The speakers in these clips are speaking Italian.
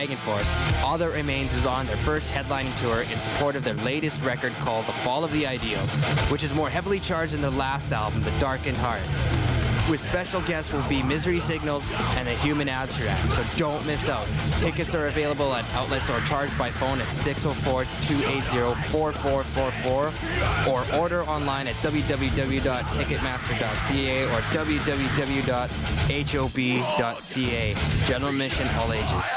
Force, all that remains is on their first headlining tour in support of their latest record called The Fall of the Ideals, which is more heavily charged than their last album, The Darkened Heart. With special guests will be Misery Signals and The Human Abstract, so don't miss out. Tickets are available at outlets or charged by phone at 604-280-4444 or order online at www.ticketmaster.ca or www.hob.ca. General admission, all ages.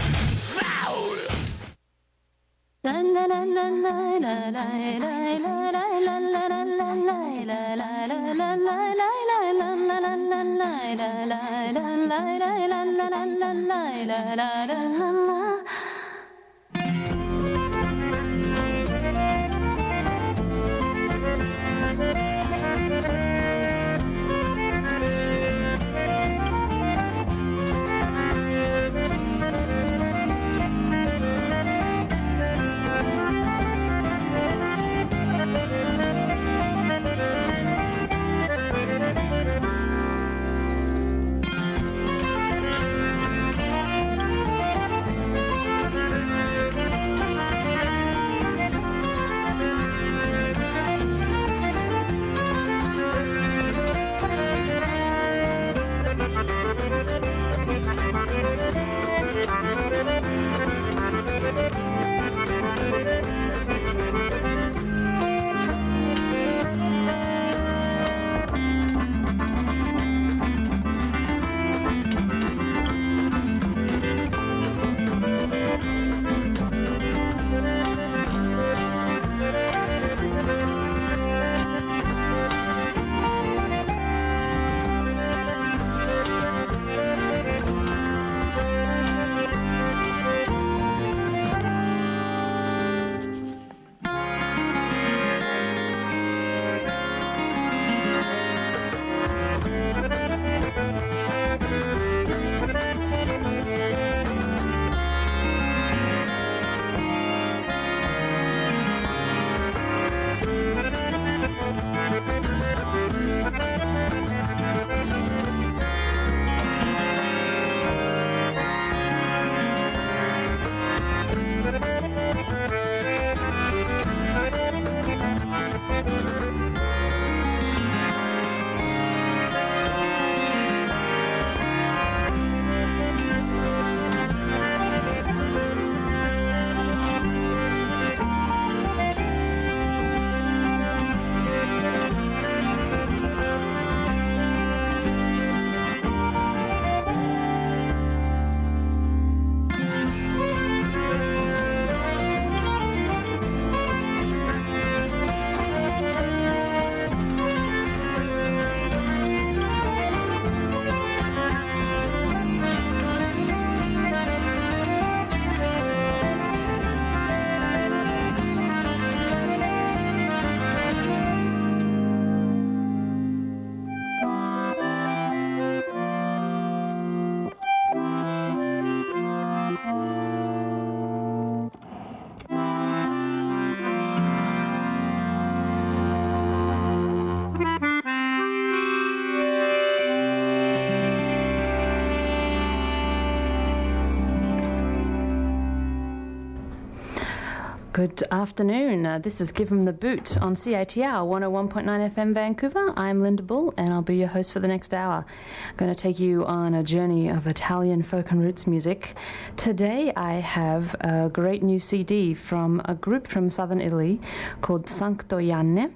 Good afternoon. This is Give 'em the Boot on CITR 101.9 FM Vancouver. I'm Linda Bull and I'll be your host for the next hour. I'm going to take you on a journey of Italian folk and roots music. Today I have a great new CD from a group from southern Italy called Sancto Ianne.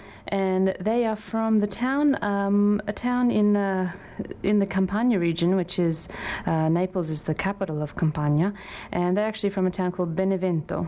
And they are from the town, a town in the Campania region, which is Naples is the capital of Campania, and they're actually from a town called Benevento.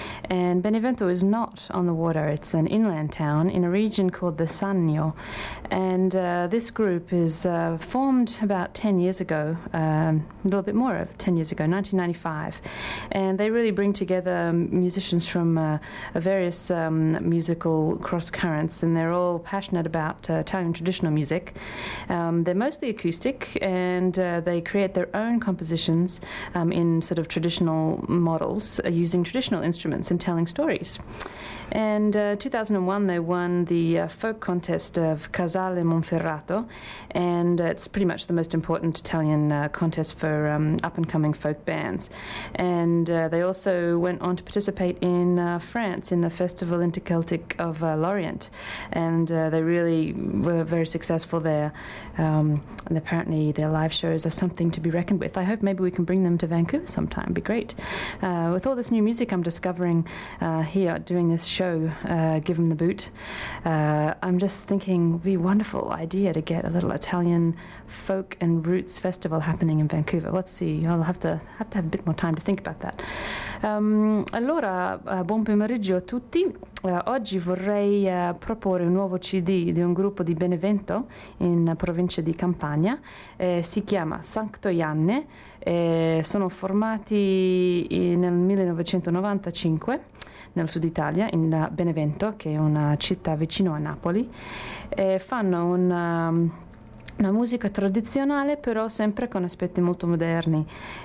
And Benevento is not on the water. It's an inland town in a region called the Sannio. And this group is formed about 10 years ago, a little bit more of 10 years ago, 1995. And they really bring together musicians from various musical cross-currents, and they're all passionate about Italian traditional music. They're mostly acoustic, and they create their own compositions in sort of traditional models using traditional instruments instruments and telling stories. And 2001 they won the folk contest of Casale Monferrato, and it's pretty much the most important Italian contest for up-and-coming folk bands. And they also went on to participate in France in the Festival Interceltic of Lorient, and they really were very successful there. And apparently their live shows are something to be reckoned with. I hope maybe we can bring them to Vancouver sometime. It'd be great. With all this new music I'm discovering here doing this show, Give 'em the Boot, I'm just thinking it would be a wonderful idea to get a little Italian folk and roots festival happening in Vancouver. Let's see, I'll have to have a bit more time to think about that. Allora, buon pomeriggio a tutti. Oggi vorrei proporre un nuovo CD di un gruppo di Benevento in provincia di Campania. Si chiama Sancto Ianne. Sono formati nel 1995 nel sud Italia, in Benevento, che è una città vicino a Napoli. Fanno una musica tradizionale, però sempre con aspetti molto moderni.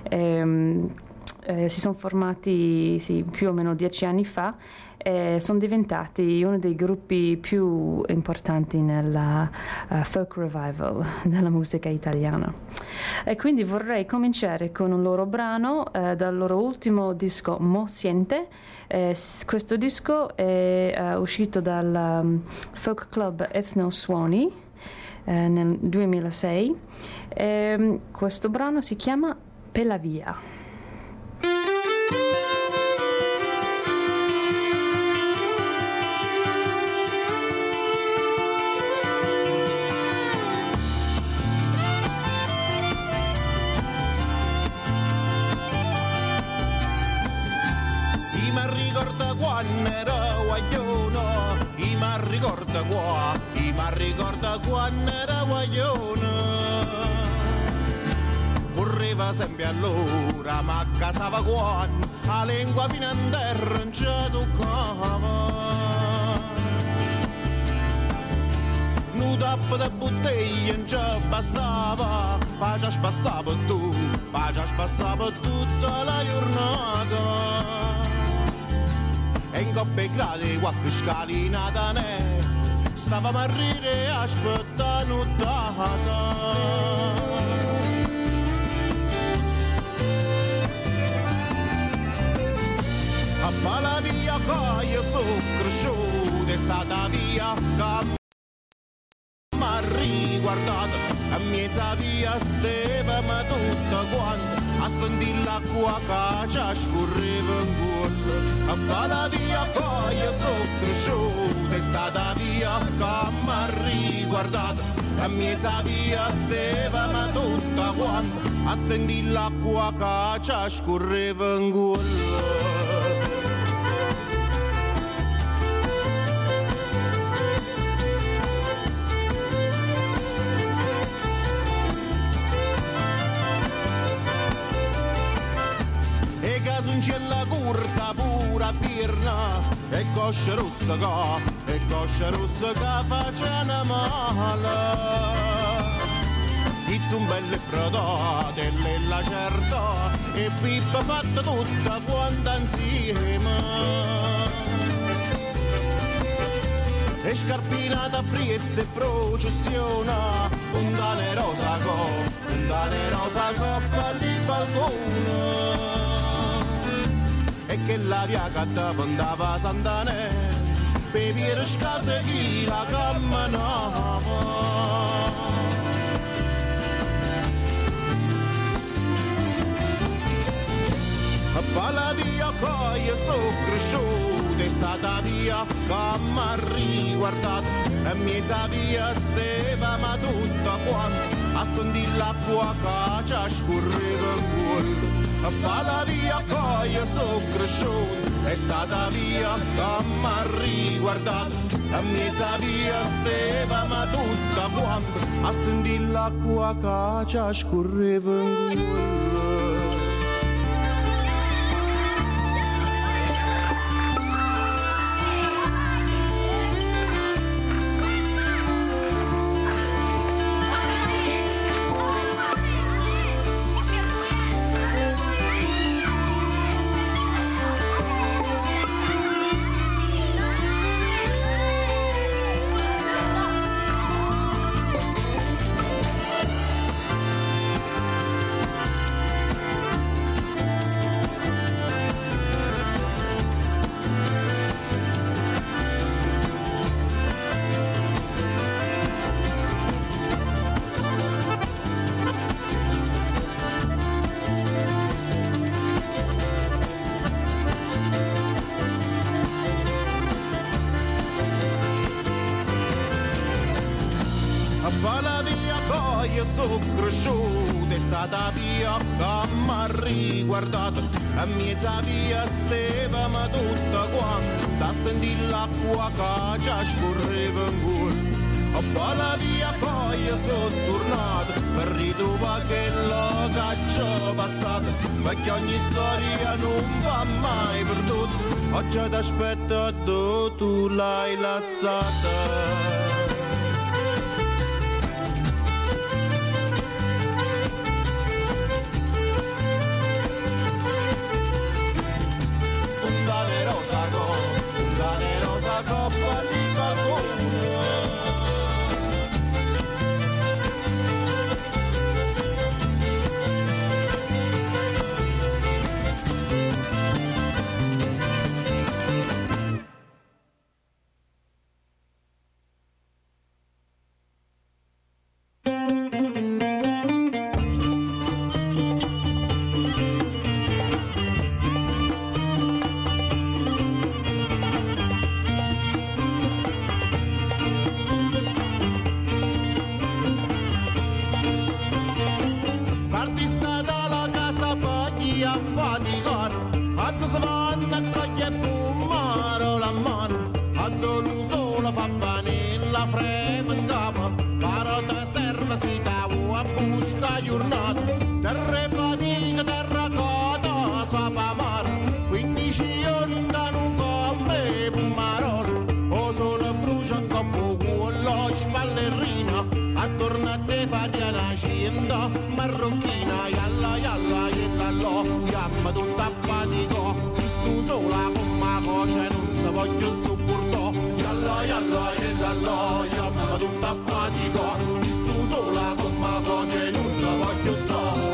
Si sono formati più o meno 10 anni fa e sono diventati uno dei gruppi più importanti nella folk revival della musica italiana. E quindi vorrei cominciare con un loro brano dal loro ultimo disco Mo Siente. Questo disco è uscito dal folk club Ethno Suoni nel 2006. Questo brano si chiama Pela Via. Quando ero guaglione, ricorda quando ero guaglione. Correva sempre allora, ma casava quando la lingua fino a terra non ci toccava. Un tappo di bottiglia non ci bastava, pace spassava tutta la giornata. E in coppe gradi qualche scalinata ne stavamo a ridere aspettando data. A balla via che io sono cresciuto, è stata via che mi ha riguardato, a mezza via stavamo tutta quanta a sentire l'acqua che ci scorreva in cuore. A balla via che io sono cresciuto, è stata via che mi ha riguardato, a mezza via stavamo tutta quanta a sentire l'acqua che ci scorreva in cuore. La curta pura pirna e coscia rossa che facciano male. Izzumberle prodate e la certa e pippa fatta tutta quanta insieme. E scarpinata priesse e processiona un cane rosa coppa di balcone. E che la via che andava Sant'Anè per via scase chi la camminava. Ma la via che io sono cresciuto è stata via che mi ha riguardato, e mezza via stavamo tutta quanta a sentire l'acqua che ci scorreva in cuore. Ma la via che io sono cresciuto è stata via che mi ha riguardato, a mezza via stavamo tutta quanta a sentire l'acqua che ci scorreva in cuore. io sono cresciuto, è stata via che mi ha riguardato, a mezza via stavamo tutta quanta, a sentire l'acqua che già scorreva in cuore. A balla via poi io sono tornato per ritrovare quello che ci è passato, perché ogni storia non va mai perduta. Oggi ti aspetto, tu l'hai lasciata. Marrocchina, yalla yalla yalla lo, yamma tutta fatico, stu sola con ma voce non si voglio supporto, yalla yalla yalla lo, yamma tutta fatico, stu sola con ma voce non si voglio sto.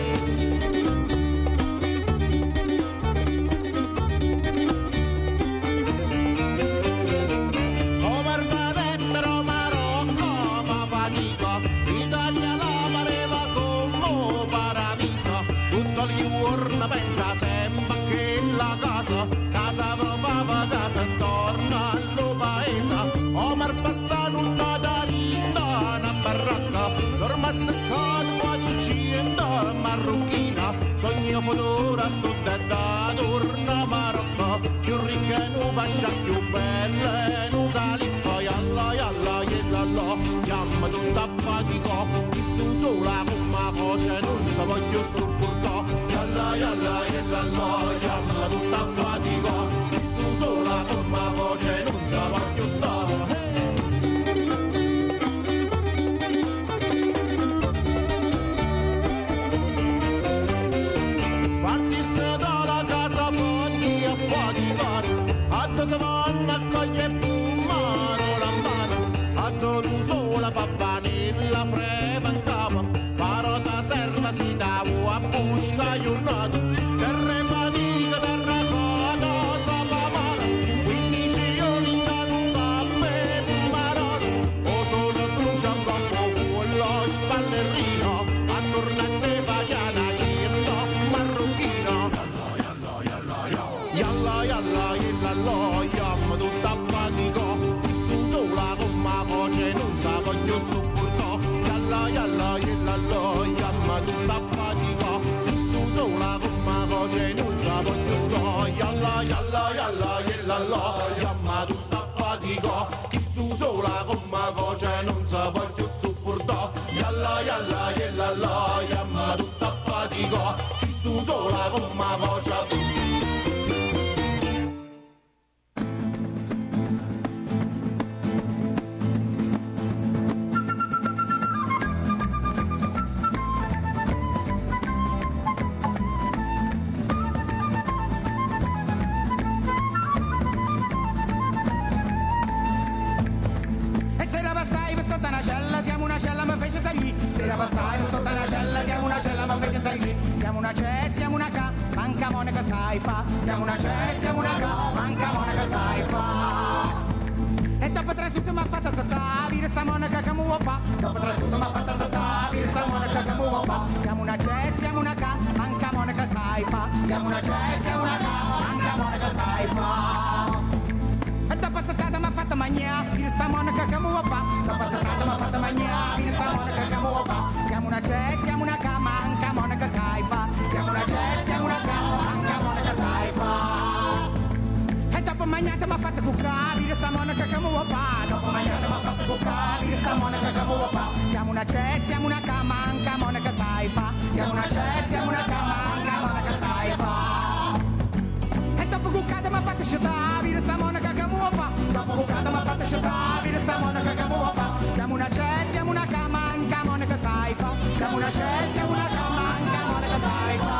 Pensa sempre che la casa va casa torna allo paese, Omar passa tutta da linda una baracca, dormazza con qua di cienda marocchina, sogno futuro a sud da torna Marocco, più ricca nu bascia più bella nu calippo, yalla yalla yalla lo, yamma tutta fatico, stu sola con ma voce non si voglio supportare. Yalla yalla yalla lo, yalla tutta fatico, stu sola con ma voce non sa voglio stare. Partiste dalla casa poi a faticare, a te se vanno a cogliere mano la mano, a te tu sola pappanella freva in capo, parota serva si dà a busca giornata, terra fatica, terra coda, sapa mano, 15 giorni da lunga a me marano, o solo brucia un campo con lo spallerino, a tornate vagliana città marocchina. Yalla yalla yalla lo, yamma tutta fatico, stu sola con ma voce non sa voglio supporto, yalla yalla yalla lo, yamma tutta fatico, stu sola con ma voce non sa voglio sto, yalla yalla yalla yalla lo, yamma tutta fatico, stu sola con ma voce non sa voglio supporto, yalla yalla yalla lo, yamma tutta fatico, stu sola con ma voce. Siamo una ca, manca monaca sai fa. Siamo una C, siamo una ca, manca monaca sai fa. E dopo tre su che m'ha fatta saltare, dire sta monaca che mu fa. Dopo tre su che m'ha fatta saltare, dire sta monaca che mu fa. Siamo una C, siamo una ca, manca monaca sai fa. Siamo una C, siamo una ca, manca monaca sai fa. E dopo saltata m'ha fatta mangiare, dire sta monaca che mu fa. Dopo saltata m'ha fatta mangiare, dire sta monaca che mu fa. jazz, siamo una camanca, Monica sai fa. Siamo una jazz, siamo una camanca, Monica sai fa. E dopo mangiate mi ha fatto bucare, vedi sta Monica che muovo fa. Dopo mangiate mi ha fatto bucare, vedi sta Monica che muovo fa. Siamo una jazz, siamo una camanca, Monica sai fa. Siamo una jazz, siamo una camanca, Monica sai fa. E dopo bucate mi ha fatto sciutare, vedi sta Monica che muovo fa. Dopo bucate mi ha fatto sciutare, vedi sta Monica che muovo fa. Siamo una jazz, siamo una camanca, Monica sai fa. Siamo una jazz, siamo una camanca, Monica sai fa.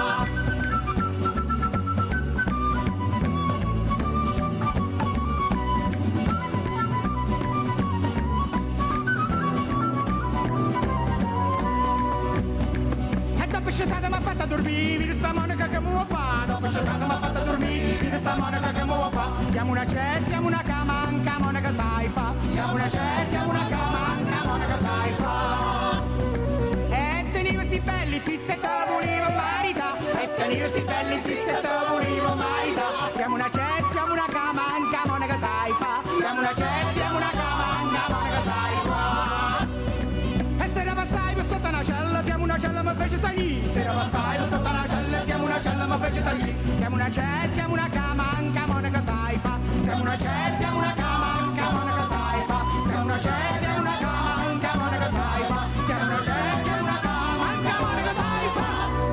E dopo scettata mi ha fatta dormire, vedi sta Monica che muovo fa. Dopo scettata mi ha fatta dormire, vedi sta Monica che muovo fa. Siamo una jazz, siamo una camanca, Monica sai fa. Siamo una jazz, siamo una camanca, Monica sai fa. E tenivo sti belli zizzi e te volevo marita. E tenivo sti belli zizzi e te volevo marita. Siamo una jazz, siamo una camanca, Monica sai fa. Siamo una jazz, siamo una camanca, Monica sai fa. E se ne passai per sotto una cella, siamo una cella ma fece salì. Se ne passai per sotto una cella, siamo una cella ma fece salì. Siamo una jazz, siamo una camanca, Monica sai fa. Siamo una jazz, siamo una camanca, Monica sai fa. Siamo una jazz, siamo una camanca, Monica sai fa. Siamo una jazz, siamo una camanca, Monica sai fa.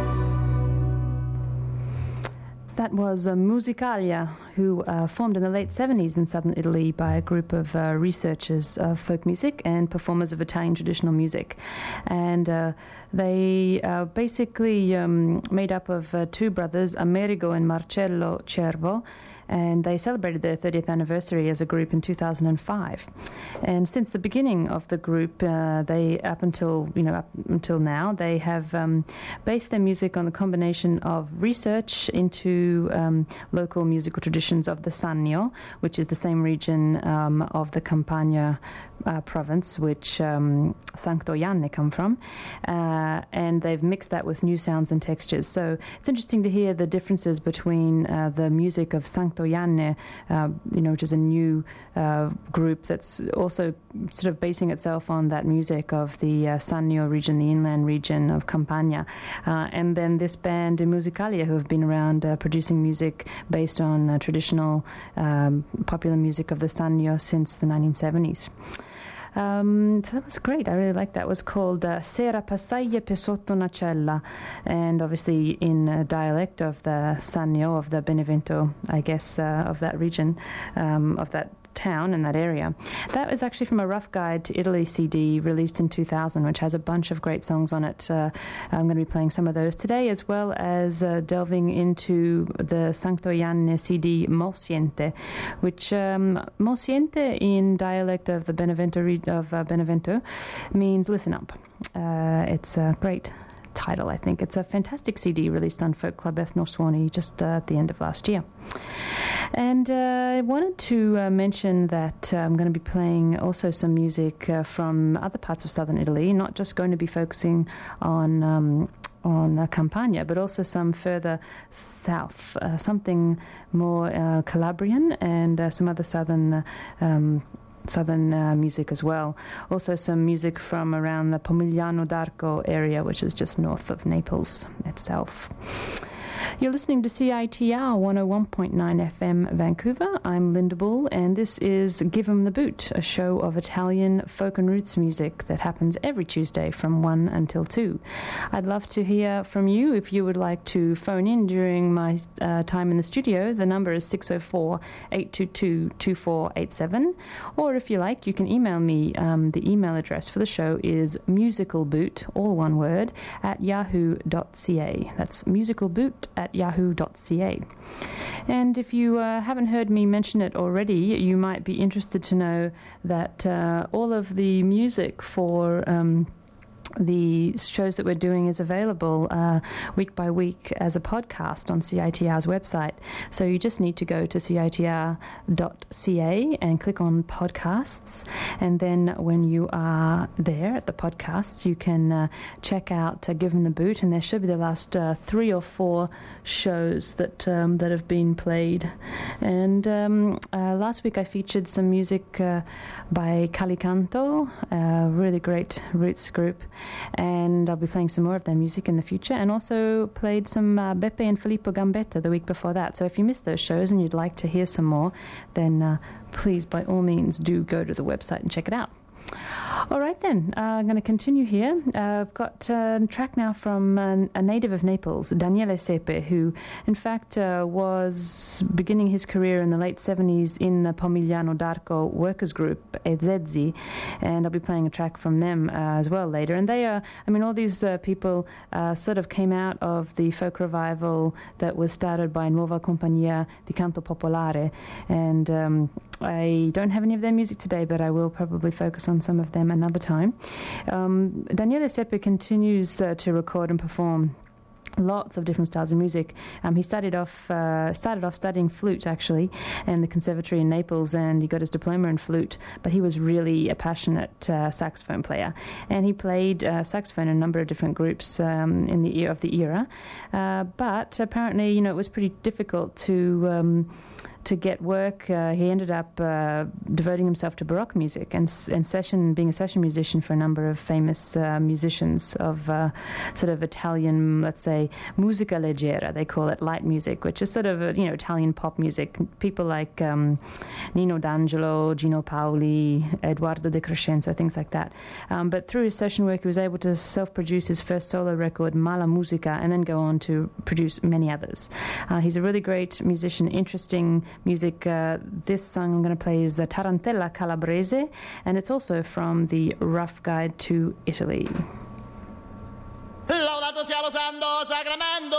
That was Musicalia, who formed in the late 70s in southern Italy by a group of researchers of folk music and performers of Italian traditional music. And they are basically made up of two brothers, Amerigo and Marcello Cervo, and they celebrated their 30th anniversary as a group in 2005. And since the beginning of the group, they up until now, they have based their music on the combination of research into local musical traditions of the Sannio, which is the same region of the Campania province, which Sancto Janne come from, and they've mixed that with new sounds and textures. So it's interesting to hear the differences between the music of Sancto Janne, which is a new group that's also sort of basing itself on that music of the Sannio region, the inland region of Campania, and then this band Musicalia, who have been around producing music based on traditional popular music of the Sannio since the 1970s. So that was great. I really liked that. It was called Sera Passaie per sotto una cella, and obviously in dialect of the Sannio, of the Benevento, I guess, of that region, of that town in that area. That is actually from a Rough Guide to Italy CD released in 2000, which has a bunch of great songs on it. I'm going to be playing some of those today, as well as delving into the Sancto Janne CD Mosiente, which Mosiente in dialect of the Benevento Benevento means listen up. It's a great title, I think. It's a fantastic CD released on Folk Club Ethnosuoni just at the end of last year. And I wanted to mention that I'm going to be playing also some music from other parts of southern Italy, not just going to be focusing on Campania, but also some further south, something more Calabrian and some other southern music as well. Also some music from around the Pomigliano d'Arco area, which is just north of Naples itself. You're listening to CITR 101.9 FM Vancouver. I'm Linda Bull, and this is Give 'em the Boot, a show of Italian folk and roots music that happens every Tuesday from 1 until 2. I'd love to hear from you if you would like to phone in during my time in the studio. The number is 604-822-2487, or if you like, you can email me. The email address for the show is musicalboot, all one word, @yahoo.ca. That's musicalboot@yahoo.ca. And if you haven't heard me mention it already, you might be interested to know that all of the music for the shows that we're doing is available week by week as a podcast on CITR's website. So you just need to go to CITR.ca and click on podcasts. And then when you are there at the podcasts, you can check out Give 'em the Boot. And there should be the last 3 or 4 shows that have been played. And last week I featured some music by Calicanto, a really great roots group. and I'll be playing some more of their music in the future, and also played some Beppe and Filippo Gambetta the week before that. So if you missed those shows and you'd like to hear some more, then please, by all means, do go to the website and check it out. All right then, I'm going to continue here. I've got a track now from a native of Naples, Daniele Sepe, who in fact was beginning his career in the late 70s in the Pomigliano d'Arco workers group, Ezezi, and I'll be playing a track from them as well later. And they are, I mean, all these people sort of came out of the folk revival that was started by Nuova Compagnia di Canto Popolare, and I don't have any of their music today, but I will probably focus on some of them another time. Daniele Sepe continues to record and perform lots of different styles of music. He started off studying flute, actually, in the conservatory in Naples, and he got his diploma in flute, but he was really a passionate saxophone player, and he played saxophone in a number of different groups in the era, but apparently, it was pretty difficult to get work. He ended up devoting himself to Baroque music and being a session musician for a number of famous musicians of sort of Italian, let's say, musica leggera, they call it, light music, which is sort of, Italian pop music. People like Nino D'Angelo, Gino Paoli, Eduardo De Crescenzo, things like that. But through his session work, he was able to self-produce his first solo record, Mala Musica, and then go on to produce many others. He's a really great musician, interesting music. This song I'm going to play is the Tarantella Calabrese, and it's also from the Rough Guide to Italy. Laudato sia lo santo sacramento.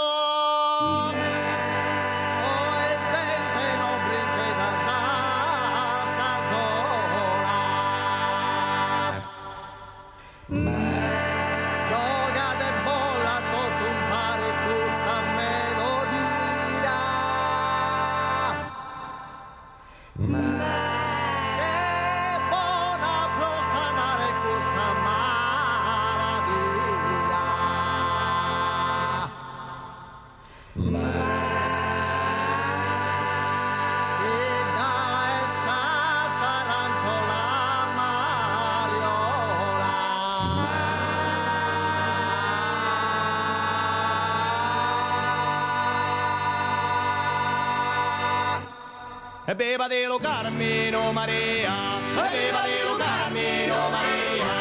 Beba de lo Carmino Maria, beba de lo Carmino Maria.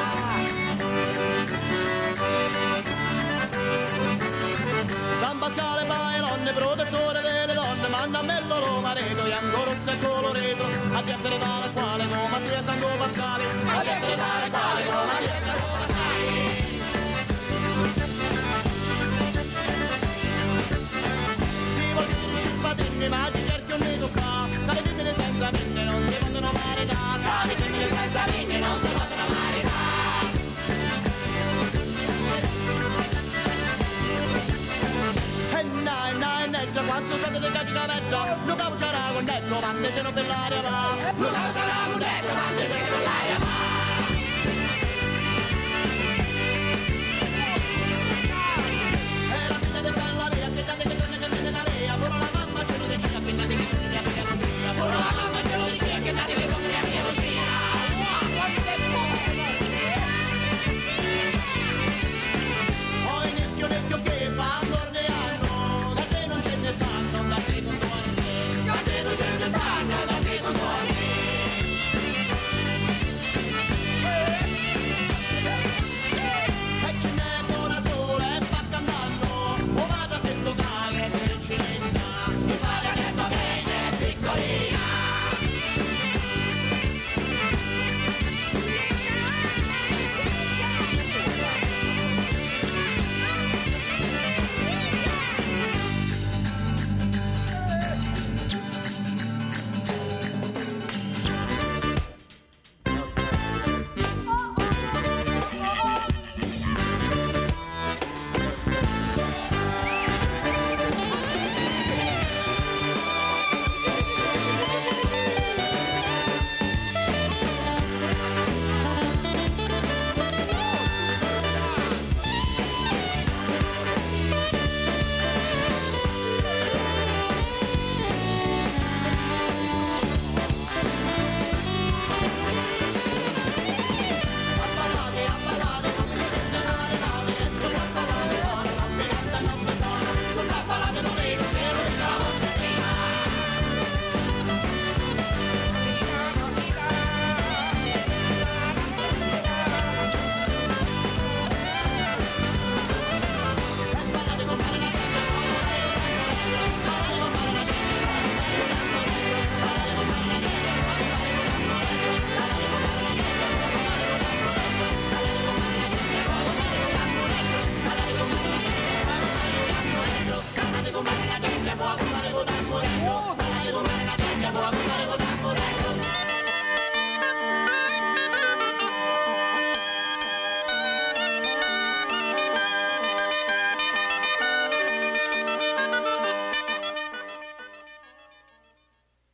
San Pasquale Bailonne, protettore delle donne, manda a me il loro marito, bianco, rosso e coloreto, a piacere tale quale come Maria Santo Pasquale, a piacere tale quale come Maria Santo Pasquale. Si vuol scimpatinni, ma ci cerchi un mito qua. Cade femmine senza minne non si possono maritare. Cade femmine senza minne non si possono maritare. E già quanto state di caricamento. Non caucerà con detto, quante se non per l'aria va. Non caucerà con detto, quante se non per l'aria va. E la fine del bella via, che tante che torna che viene da via. Pure la mamma ce lo dice, che tante che torna che viene da via. Pure la mamma ce lo dice, che tante che torna che viene da via. Poi necchio che fa torneano, da te non ce ne stanno, da te non torni. Da te non ce ne stanno, da te non torni.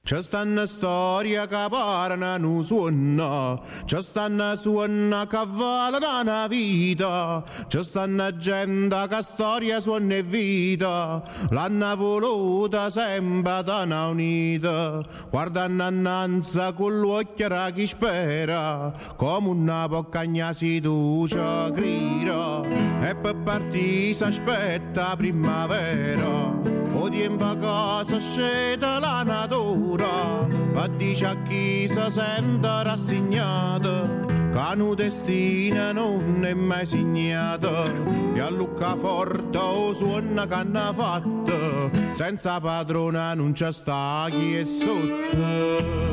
C'è sta una storia che parla non suona, c'è sta una suona che vale da una vita, c'è sta una gente che storia suona e vita, l'hanno voluta sempre da una unita, guardando annanza con l'occhio a chi spera, come una poccagna si duce grida, e per partire si aspetta primavera. O tempo cosa scende la natura, ma dice a chi si sente rassegnata, che un destino non è mai segnato, e a Lucca forte o suona che hanno fatto, senza padrona non c'è sta chi è sotto.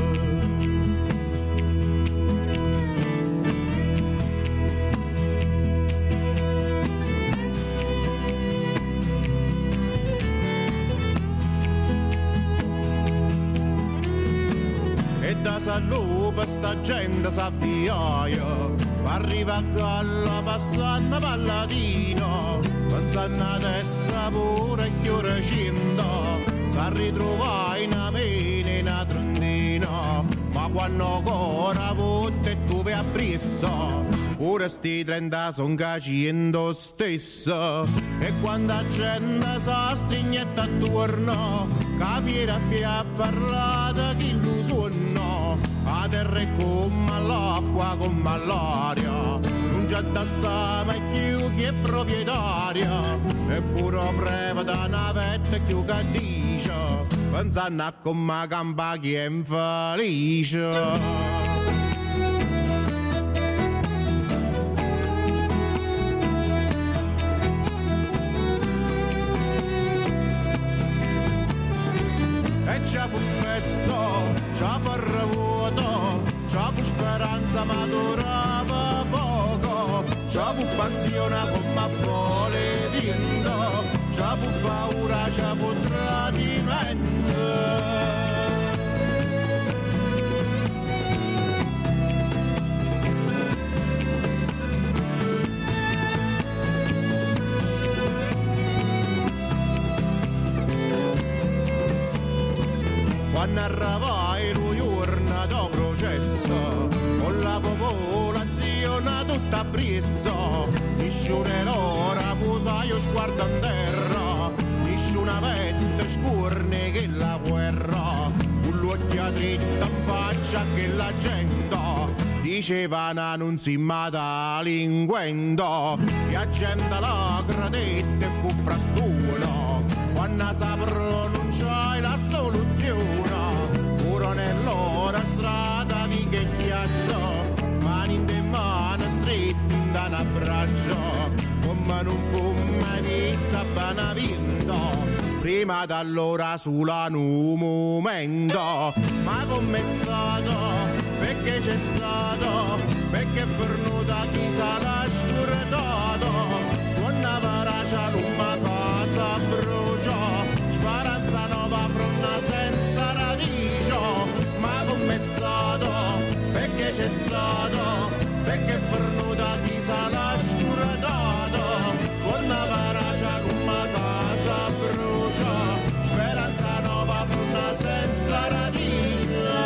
Da salupa sta gente s'avviaia, arriva a galla passando palladino, pensando adesso pure che ora cinta, sa ritrovare in amena in a Trentino, ma quando ancora volte e tu vai a Brissa, ora sti 30 son cacendo stesso, e quando la gente sa strignetta attorno, capire più a parlare chi lo suona. La terra è come l'acqua, come l'aria, non c'è da sta ma più che è proprietaria, eppure breve da navetta più che dice, pensando a come campa chi è infelice. C'è fu festa, c'è fu revuto, c'è fu speranza ma durava poco, c'è fu passione come vuole vinto, c'è fu paura, c'è fu tradimento. Quando arrivai lo giorno del processo, con la popolazione tutta presso, nessuna l'ora posa io sguardo in terra, nessuna vetta scurne che la guerra, con l'occhio dritto in faccia che la gente diceva non si mata linguendo, e la gente la credette e fu prastuna, quando si pronunciai la soluzione. Ora nell'ora strada di che chiazzo, mani in mano strette in un abbraccio, come non fu mai vista bene vinto, prima d'allora sulla un momento, ma com'è stato, perché c'è stato, perché è venuta chi sarà scurtato, suonava racia l'umma cosa brucia, speranza nuova pronta senza radice, ma com'è stato, perché c'è stato, perché è venuta chi sarà scurtato, suonava racia l'umma cosa brucia, speranza nuova pronta senza radice.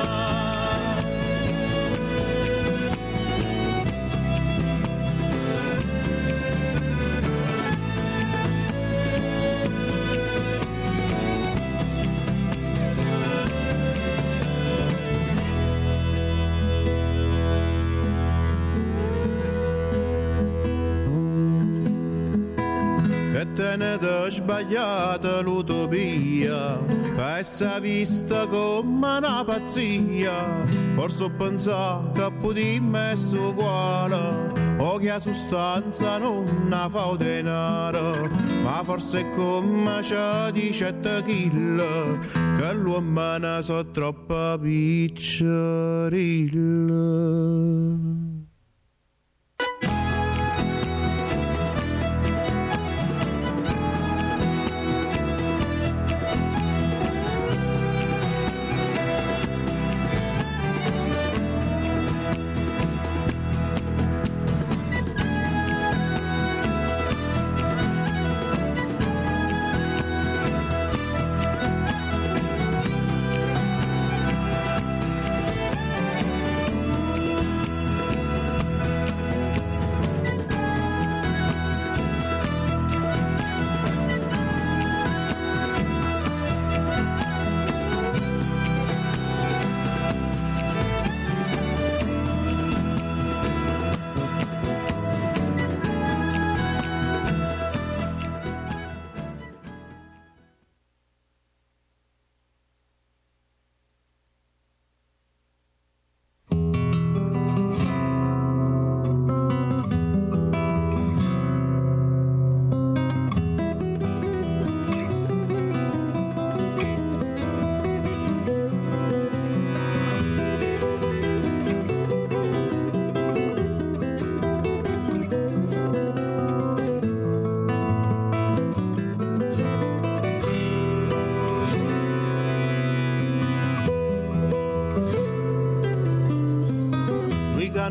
Tenete sbagliata l'utopia, essa vista come una pazzia, forse ho pensato che potremmo essere uguali, o che la sostanza non ha fa denaro, ma forse è come ci dice Kill, che l'uomo ne so troppo piccerilla.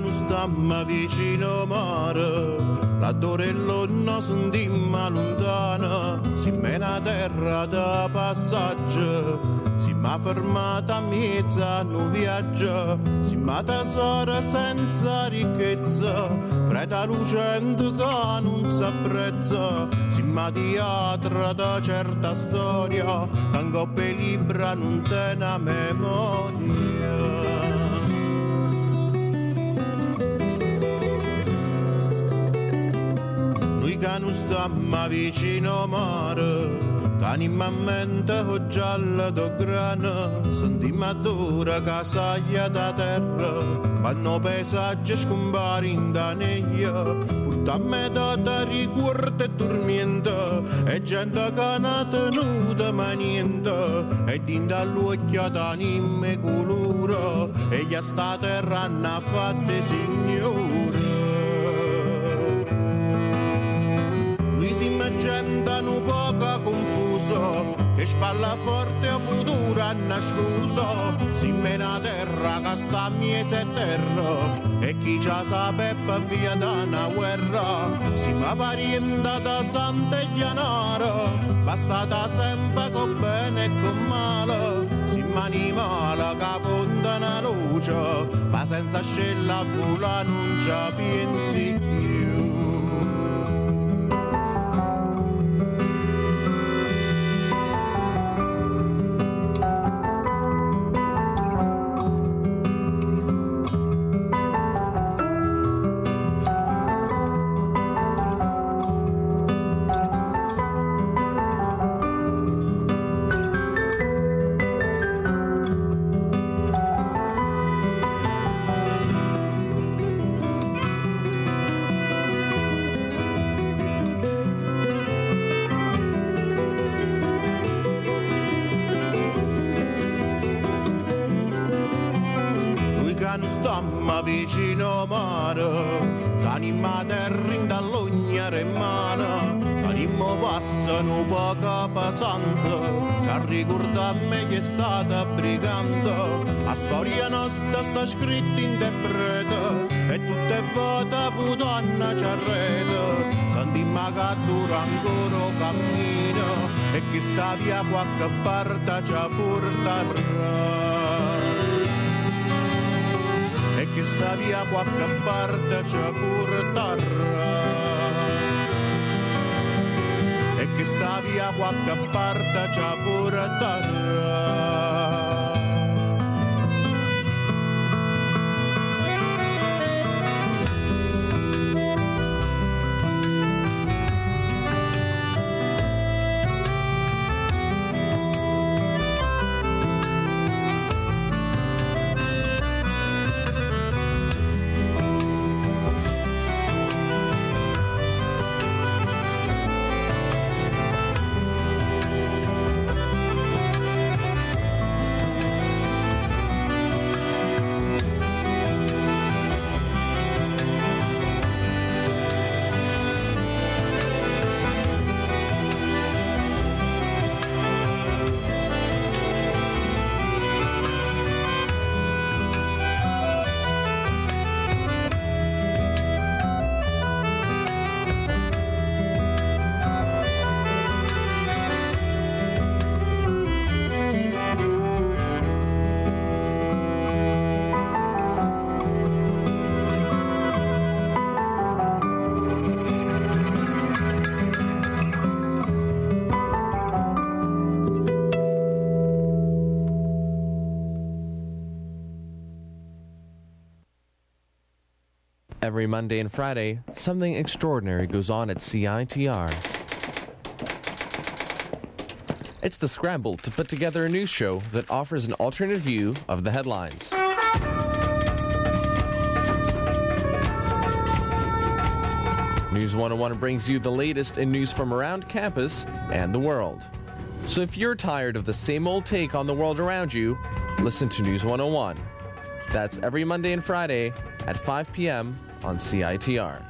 non stiamo vicino mare, la Dorello non sentimmo lontana, si mena terra da passaggio, si m'ha fermata a mezza non viaggia, si m'ha tesoro senza ricchezza, preta lucente che non s'apprezza, si m'ha teatro da certa storia, che in coppe libra non te ne memoria. Noi che non stiamo vicino mare, t'anima a mente o gialla do grana, sentimmo dura che saglia da terra, quando paesaggi scompari in daneglia, portammi data ricordo e dormiente, e gente che non tenuta ma niente, e dinda all'occhio d'anima e colore, e gli sta terra hanno fatte signore. Noi siamo gente un poco confuso, che spalla forte a futuro hanno scuso, si mena terra che sta a mezza terra, e chi già sapeva via da una guerra, si ma parienta da Sant'Elianara, bastata sempre con bene e con male, si manimala che punta una luce, ma senza scella a vola non ci pensi più. Vicino mare, t'anima terra in dall'ogna remana, t'anima passano poco pesante, ci ricordammo che è stata brigante, la storia nostra sta scritta in deprete, e tutte volte puttana ci arrete, sentimmo che dura ancora cammino, e che sta via qualche parte ci porterà. E che sta via qualche parte ci porterà, e che sta via qualche parte ci porterà. Every Monday and Friday, something extraordinary goes on at CITR. It's the scramble to put together a news show that offers an alternate view of the headlines. News 101 brings you the latest in news from around campus and the world. So if you're tired of the same old take on the world around you, listen to News 101. That's every Monday and Friday at 5 p.m. on CITR.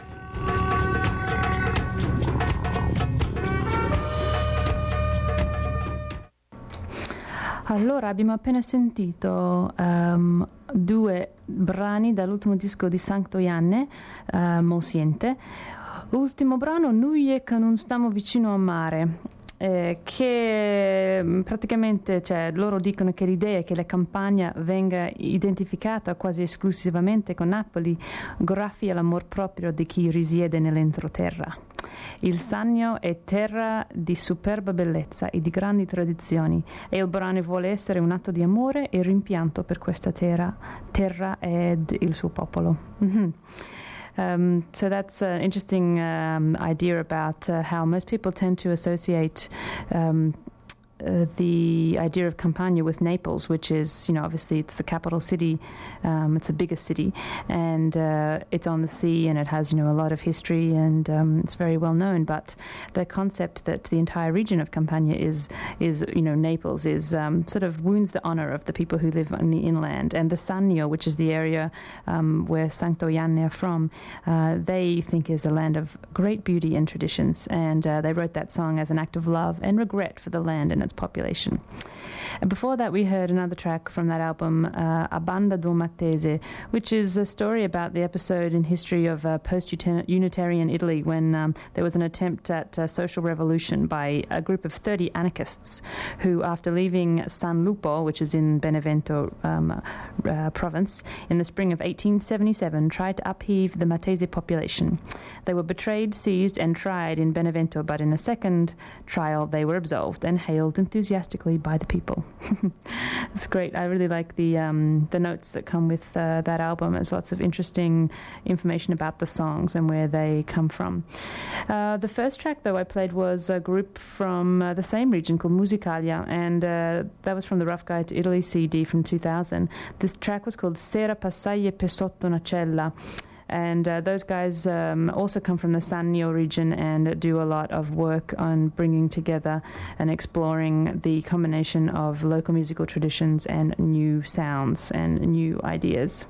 Allora, abbiamo appena sentito due brani dall'ultimo disco di Sancto Janne, Mosiente. Ultimo brano, Nuie che non stiamo vicino a mare. Che praticamente, cioè, loro dicono che l'idea è che la Campania venga identificata quasi esclusivamente con Napoli grazie all'amor proprio di chi risiede nell'entroterra. Il Sannio è terra di superba bellezza e di grandi tradizioni e il brano vuole essere un atto di amore e rimpianto per questa terra ed il suo popolo. Mm-hmm. So that's an interesting idea about how most people tend to associate the idea of Campania with Naples, which is, obviously it's the capital city, it's the biggest city, and it's on the sea, and it has, a lot of history, and it's very well known. But the concept that the entire region of Campania is Naples is sort of wounds the honor of the people who live in the inland. And the Sannio, which is the area where Sancto Janne are from, they think is a land of great beauty and traditions, and they wrote that song as an act of love and regret for the land and its population. And before that, we heard another track from that album, A Banda do Matese, which is a story about the episode in history of post-Unitarian Italy when there was an attempt at social revolution by a group of 30 anarchists who, after leaving San Lupo, which is in Benevento province, in the spring of 1877, tried to upheave the Matese population. They were betrayed, seized, and tried in Benevento, but in a second trial they were absolved and hailed enthusiastically by the people. It's great. I really like the notes that come with that album. There's lots of interesting information about the songs and where they come from. The first track, though, I played was a group from the same region called Musicalia, and that was from the Rough Guide to Italy CD from 2000. This track was called Sera Passaie per sotto una cella. And those guys also come from the Sannio region and do a lot of work on bringing together and exploring the combination of local musical traditions and new sounds and new ideas.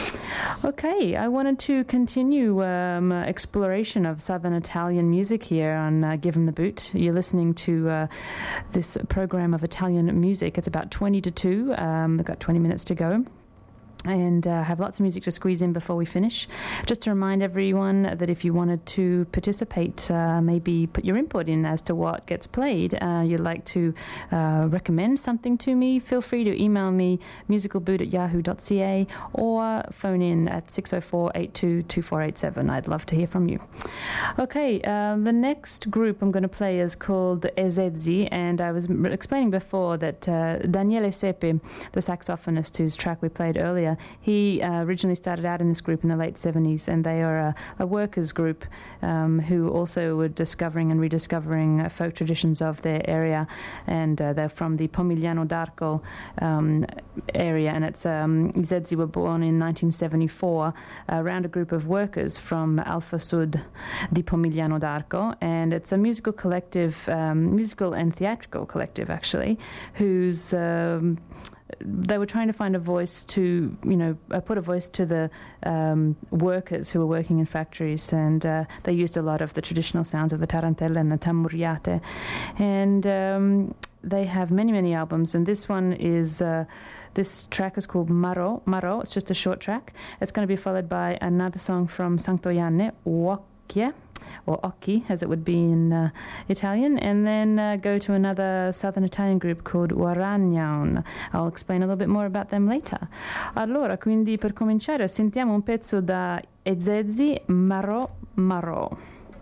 Okay, I wanted to continue exploration of Southern Italian music here on Give 'em the Boot. You're listening to this program of Italian music. It's about 20 to 2. We've got 20 minutes to go. And have lots of music to squeeze in before we finish. Just to remind everyone that if you wanted to participate, maybe put your input in as to what gets played, you'd like to recommend something to me, feel free to email me musicalboot@yahoo.ca or phone in at 604-822487. I'd love to hear from you. Okay, the next group I'm going to play is called Ezezi, and I was explaining before that Daniele Sepe, the saxophonist whose track we played earlier, he originally started out in this group in the late 70s, and they are a workers group who also were discovering and rediscovering folk traditions of their area, and they're from the Pomigliano d'Arco area, and it's Ezezi were born in 1974 around a group of workers from Alfa Sud di Pomigliano d'Arco, and it's a musical collective, musical and theatrical collective actually, whose they were trying to find a voice to, put a voice to the workers who were working in factories, and they used a lot of the traditional sounds of the tarantella and the tamburiate, and they have many, many albums, and this one is... This track is called Maro. It's just a short track. It's going to be followed by another song from Sancto Janne, Occhie, or Occhi, as it would be in Italian, and then go to another Southern Italian group called Waragnaun. I'll explain a little bit more about them later. Allora, quindi per cominciare sentiamo un pezzo da Ezezi, Maro.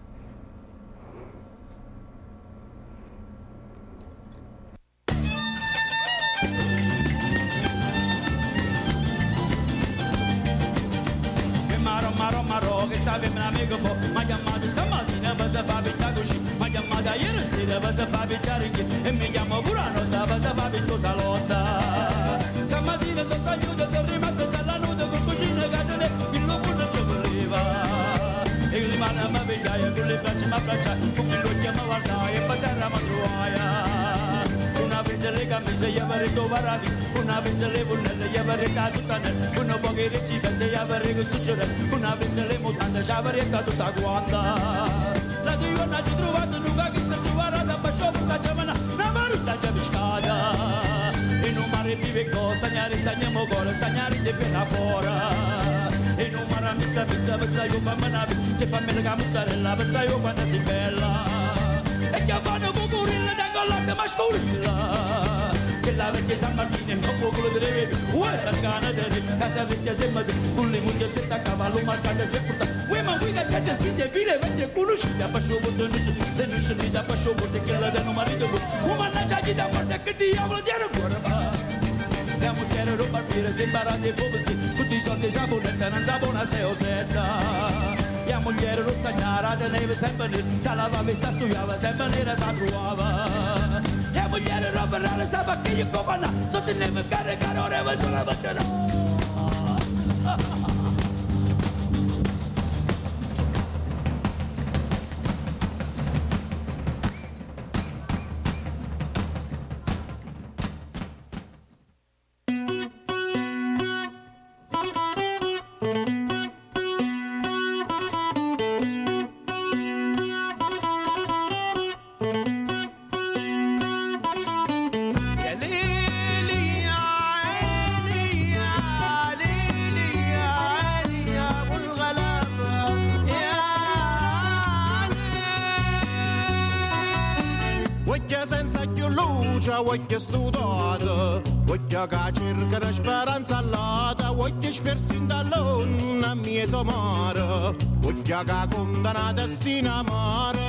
Maro, che stavi un amico po', ma chiamato stamattina per sapere così, ma chiamata ieri sera per sapere e mi chiamo Burano, per sapere cosa lotta. Stamattina sono stagliuto, sono rimasto dalla nuda con cucina e catene, il lupo non ci voleva. E il rimane a me vegliaia, con le braccia mi abbraccia, con il occhio mi guarda e per terra mi trovaia. Una pensa le camicie, io avrei tovarati, una pensa le bunnelle, io avrei casutane, una poche recitante, io avrei che succede, una pensa le mutande, ci avrei tutta quanta. La tua ci trovato, nuca che si guarda, bacio con la giovana, una marutta già pescata. In vive cosa, stagnare, stagniamo gola, stagnare di piena fora. E non mara mizza, io fammi navi, se fammi la mozzarella, pezza io quando si bella. E chiamano cucurilla, da collata mascolilla. Che la vecchia San Martino, un po' quello di Revi, la cana di casa vecchia sembra, con le mucce se a cavallo, marcate se porta. Uè, ma qui la gente si deve vecchia conoscita, pascio botto, non si rida, pascio botto, che la danno marito, mannaggia da morte, che diavolo di ancora. La mujer roba pire sin barate fobesti tutti i soldi sabonetta non sabona 6 o 7 la mujer lo stagnara de neve sempre nel salava vesta studiava sempre nera sa trovava la mujer roba rara stava che io comanda sotto neve caricare ore va sulla batteria. Voglio studiare, voglio che cercare speranza all'ata, voglio spersi dall'onna mia somara, voglio che condanna destina amara.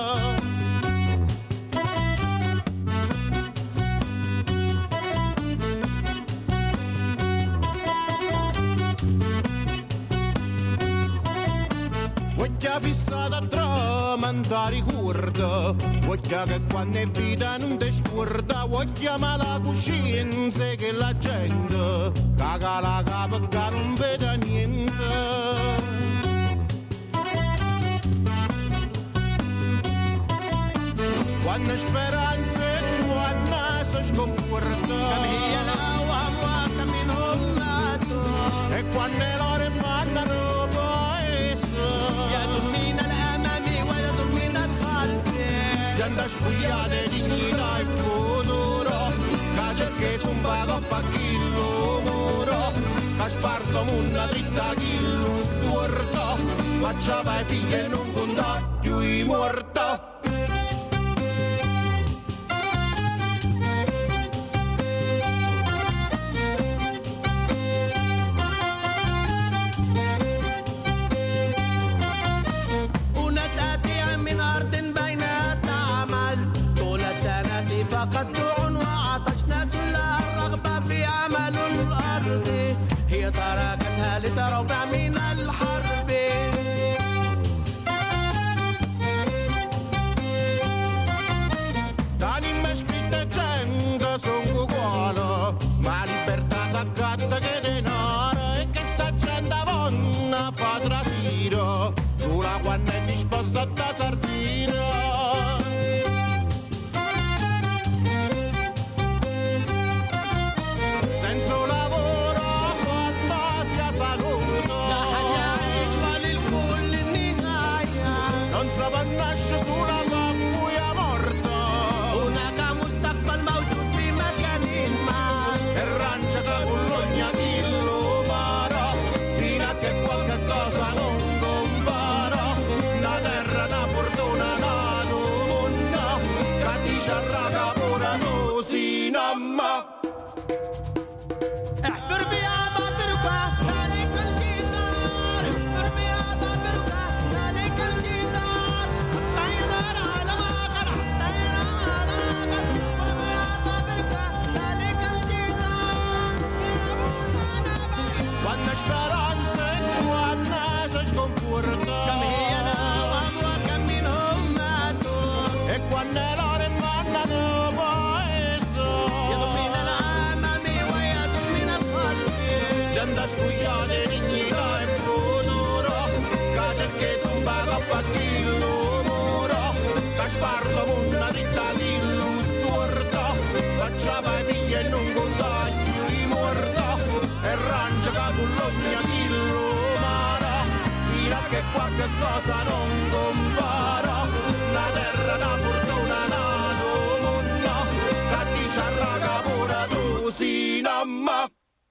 Voglio fissata a tramandare corda, voglio che quando è vita non ti scorda, voglio ma la coscienza che la gente caga la capa che non vede niente. Quando speranza e quando si sconforta, cammina l'acqua, cammino un nato, e quando l'ore mandano gente spugliata dignità e futuro che cerchezza un pago a chillo muro che sparto una dritta chillo storto ma c'ha vai figli e non conta più i morto. فقد جوع وعطشنا كلها الرغبة في عمل الأرض هي تركتها لتروع من الحرب. D'anima scritta gente sono uguale, ma libertà s'accatta che denaro e che sta gente vonna fa trasire, sulla quando è disposta a da sardina. Qualche cosa non compara, la terra da fortuna nato mondo, che ti c'arraga pure tu si programma.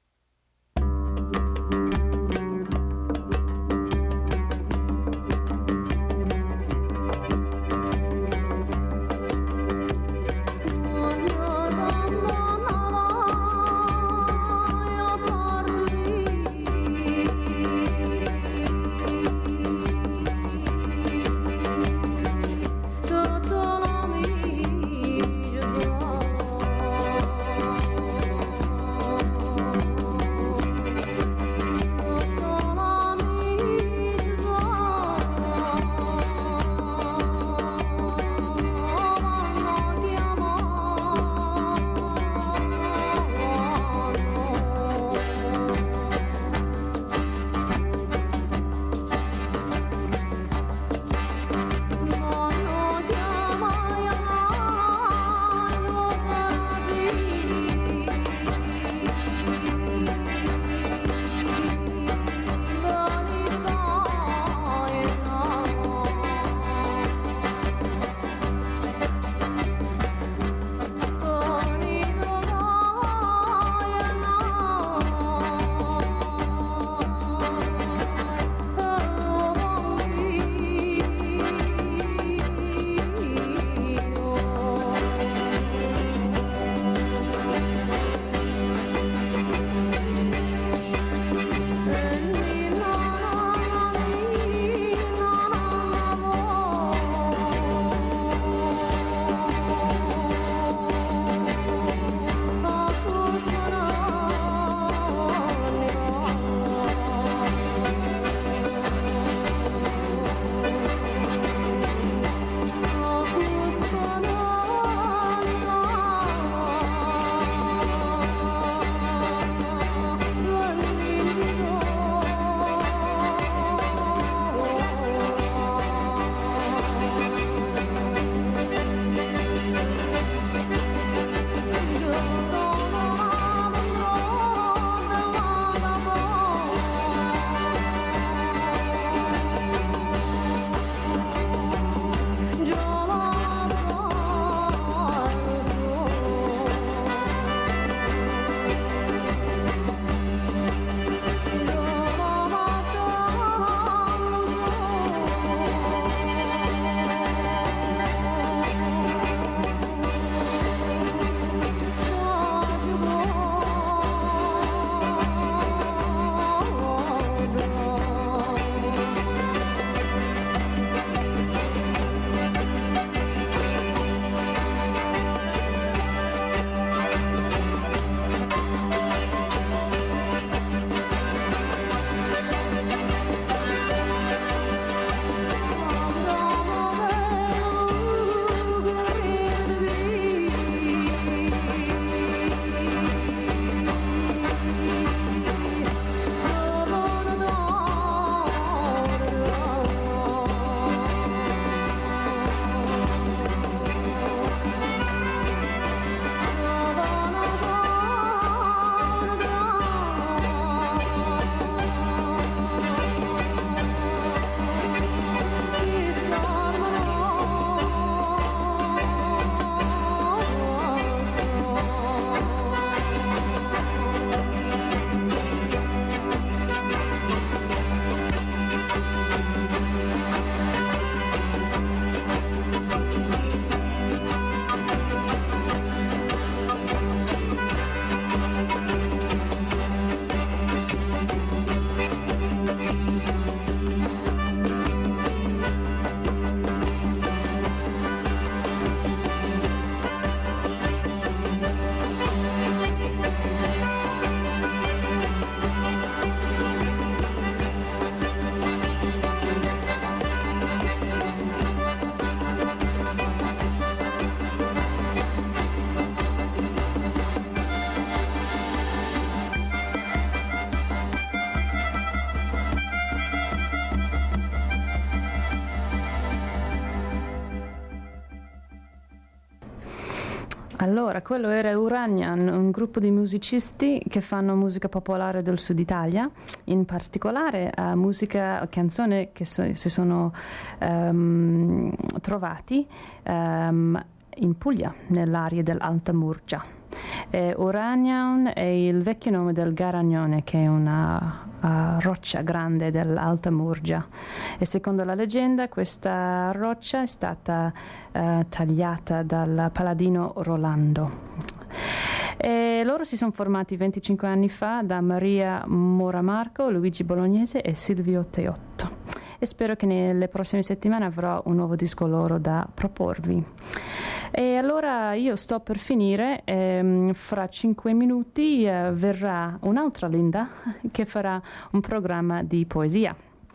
Allora, quello era Uranian, un gruppo di musicisti che fanno musica popolare del sud Italia, in particolare canzoni che si sono trovati in Puglia, nell'area dell'Alta Murgia. Uranion è il vecchio nome del Garagnone, che è una roccia grande dell'Alta Murgia, e secondo la leggenda questa roccia è stata tagliata dal paladino Rolando. E loro si sono formati 25 anni fa da Maria Moramarco, Luigi Bolognese e Silvio Teotto, e spero che nelle prossime settimane avrò un nuovo disco loro da proporvi. E allora io sto per finire, fra 5 minuti verrà un'altra Linda che farà un programma di poesia.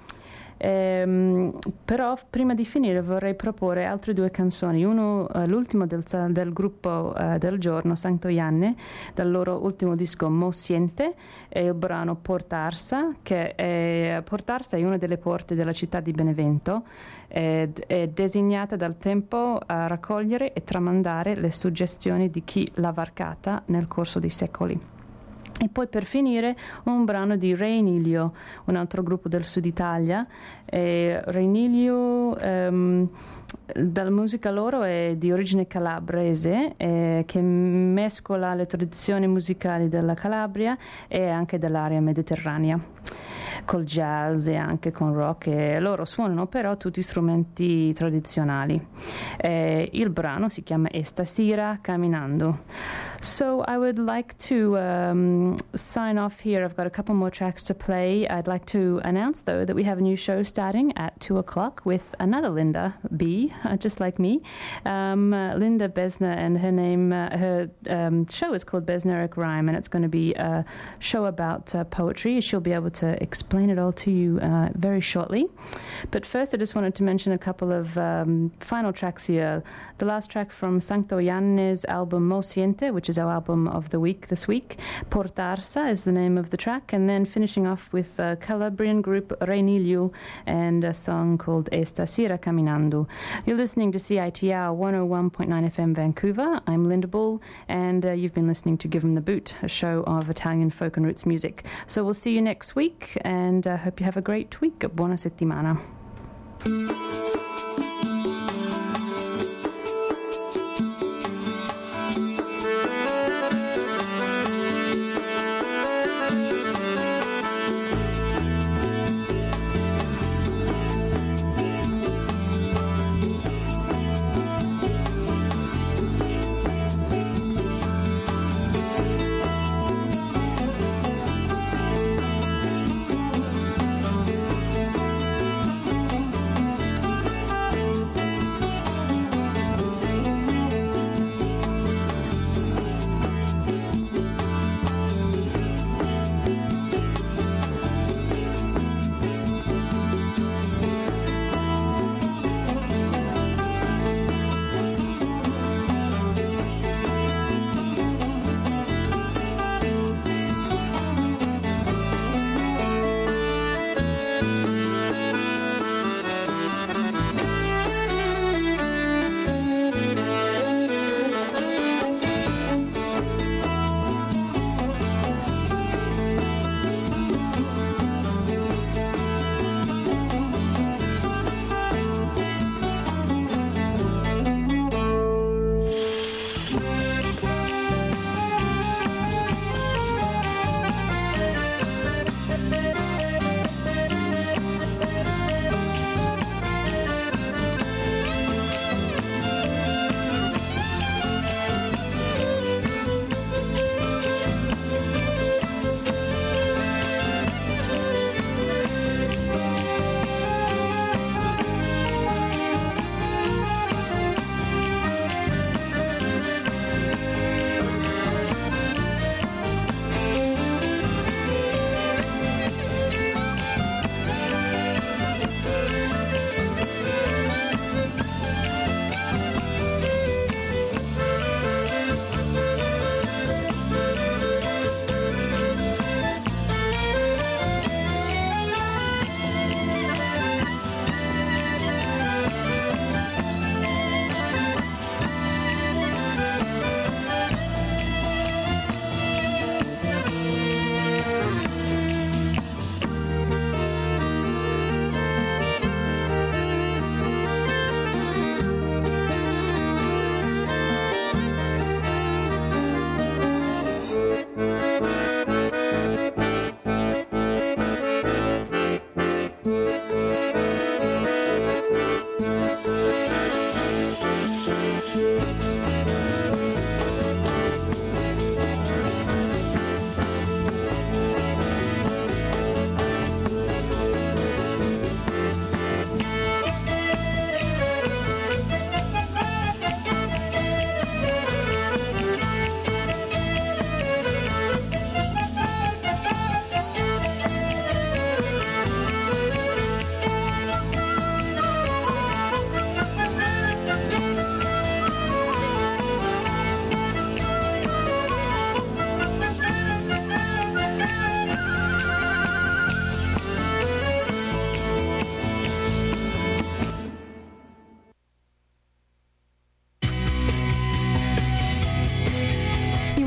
Però prima di finire vorrei proporre altre 2 canzoni. L'ultimo del gruppo del giorno, Santo Ianne, dal loro ultimo disco Mo Siente, è il brano Portarsa, Portarsa è una delle porte della città di Benevento, è designata dal tempo a raccogliere e tramandare le suggestioni di chi l'ha varcata nel corso dei secoli. E poi per finire un brano di Reinilio, un altro gruppo del sud Italia. Reinilio, dalla musica loro è di origine calabrese, che mescola le tradizioni musicali della Calabria e anche dell'area mediterranea, col jazz e anche con rock, e loro suonano però tutti strumenti tradizionali. Il brano si chiama Estasera Caminando. So I would like to sign off here. I've got a couple more tracks to play. I'd like to announce though that we have a new show starting at 2 o'clock with another Linda B, just like me, Linda Besner, and her show is called Besneric Rhyme, and it's going to be a show about poetry. She'll be able to explain it all to you very shortly. But first I just wanted to mention a couple of final tracks here. The last track from Santo Ianne's album Mo Siente, which is our album of the week this week. Portarsa is the name of the track, and then finishing off with Calabrian group Reinilio and a song called Estasera Caminando. You're listening to CITR 101.9 FM Vancouver. I'm Linda Bull, and you've been listening to Give 'em the Boot, a show of Italian folk and roots music. So we'll see you next week, and I hope you have a great week. Buona settimana.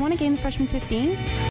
want to gain the freshman 15?